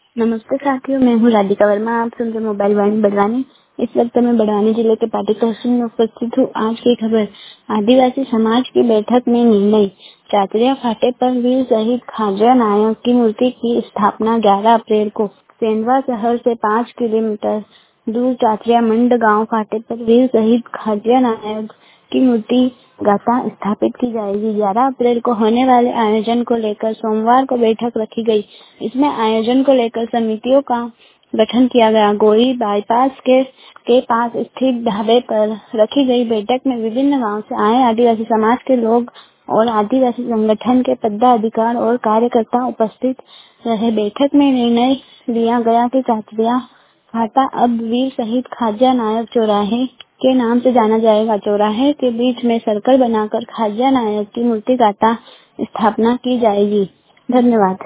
नमस्ते साथियों, मैं हूँ राधिका वर्मा। आप सुन रहे मोबाइल वाणी बड़वानी। इस वक्त मैं बड़वानी जिले के पाटी तहसील में उपस्थित हूँ। आज की खबर, आदिवासी समाज की बैठक में निर्णय, चाचरिया फाटे पर वीर शहीद खाजरा नायक की मूर्ति की स्थापना 11 अप्रैल को सेंधवा शहर से 5 किलोमीटर दूर चाचरिया मंड गांव फाटे पर वीर शहीद खाजरा नायक की मूर्ति गाथा स्थापित की जाएगी। 11 अप्रैल को होने वाले आयोजन को लेकर सोमवार को बैठक रखी गई। इसमें आयोजन को लेकर समितियों का गठन किया गया। गोरी बाईपास के पास स्थित ढाबे पर रखी गई बैठक में विभिन्न गांव से आए आदिवासी समाज के लोग और आदिवासी संगठन के पदाधिकारी और कार्यकर्ता उपस्थित रहे। बैठक में निर्णय लिया गया कि चाचरिया फाटा अब वीर शहीद खाजरा नायक चौराहे के नाम से जाना जाएगा। चौराहे के बीच में सर्कल बनाकर खाजरा नायक की मूर्ति गाथा स्थापना की जाएगी। धन्यवाद।